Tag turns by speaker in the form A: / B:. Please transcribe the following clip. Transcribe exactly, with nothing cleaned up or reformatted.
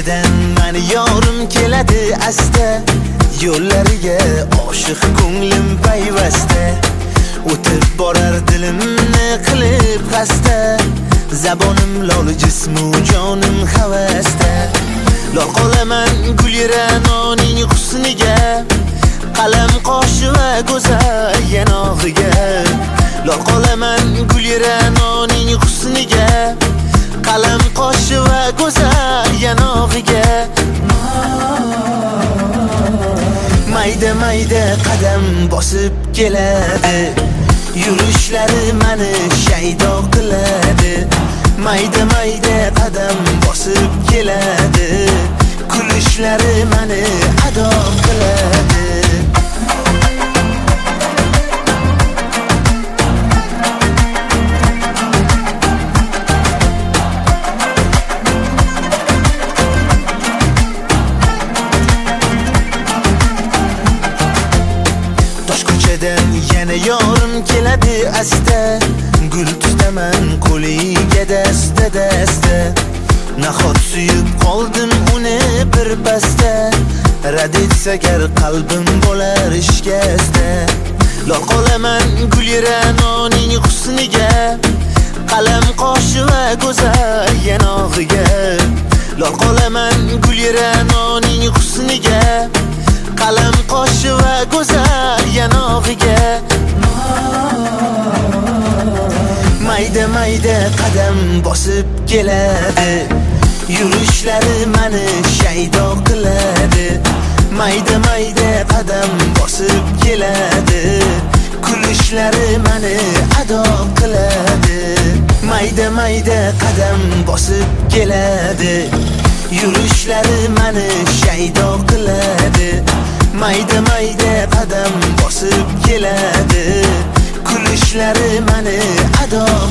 A: ko'chadan mani yorim keladi asta, yo'llariga oshiq ko'nglim payvasta. O'tib borar dilimni qilib xasta, zabonim lol jismu jonim havasda. Lol qolaman gulranoning husniga, qalam qoshi va go'zal yanog'iga. Lol qolaman gulranoning husniga, qalam qoshi va go'zal yanog'iga. Mayda mayda qadam bosib keladi, yurishlari mani shaydo qiladi. Mayda mayda qadam bosib keladi, kulishlari mani ado qiladi. Yana yorim keladi asta, gul tutaman qo'liga dasta dasta. Nahot suyib qoldim uni bir pasda, rad etsa gar qalbim bo'lar shikasta. Lol qolaman gulranoning husniga, qalam qoshi va go'zal yanog'iga. Lol qolaman gulranoning husniga, qalam qoshi va go'zal yanog'iga. Mayda mayda qadam bosib keladi, yurishlari mani shaydo qiladi. Mayda mayda qadam bosib keladi, kulishlari mani ado qiladi. Mayda mayda qadam bosib keladi, yurishlari mani shaydo qiladi. Mayda mayda qadam bosib keladi, kulishlari mani ado